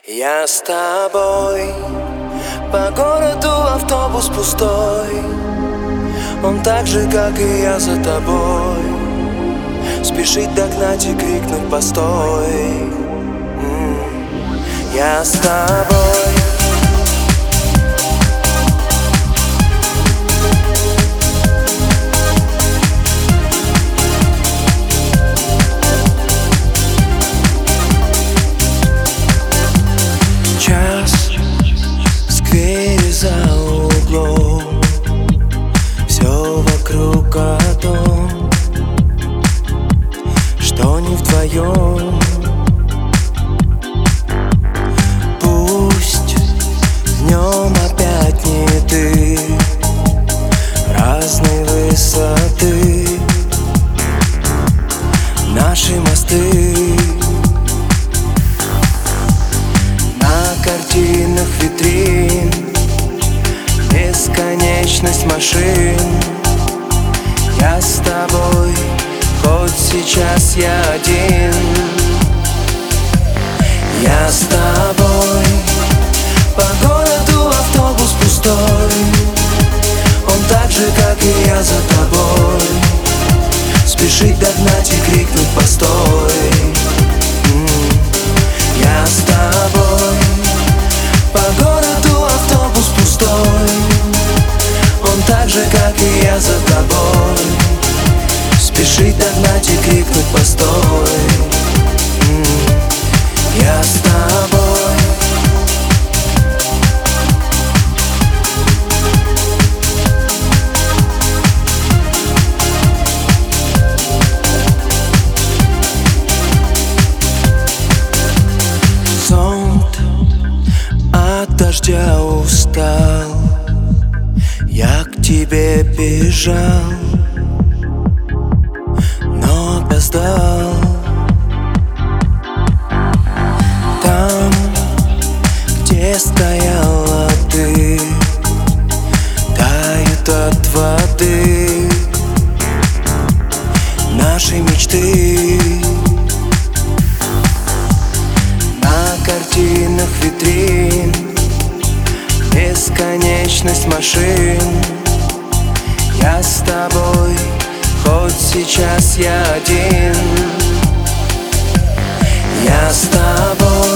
Я с тобой, по городу автобус пустой. Он так же, как и я, за тобой. Спешить догнать и крикнуть постой. Я с тобой. Час в сквере за углом, все вокруг о том, что не вдвоем. Пусть днем опять не ты, разной высоты наши мосты. Картинах витрин, бесконечность машин. Я с тобой, хоть сейчас я один. Я с тобой, по городу автобус пустой. Он так же, как и я, за тобой. Спешить догнать и крикнуть постой. Я с тобой, по городу автобус пустой. Он так же, как и я, за тобой. Спешить догнать и крикнуть постой. Я с тобой. От дождя устал, я к тебе бежал, но опоздал. Там, где стояла ты, тают от воды наши мечты. На картинах витрин, бесконечность машин. Я с тобой, хоть сейчас я один. Я с тобой.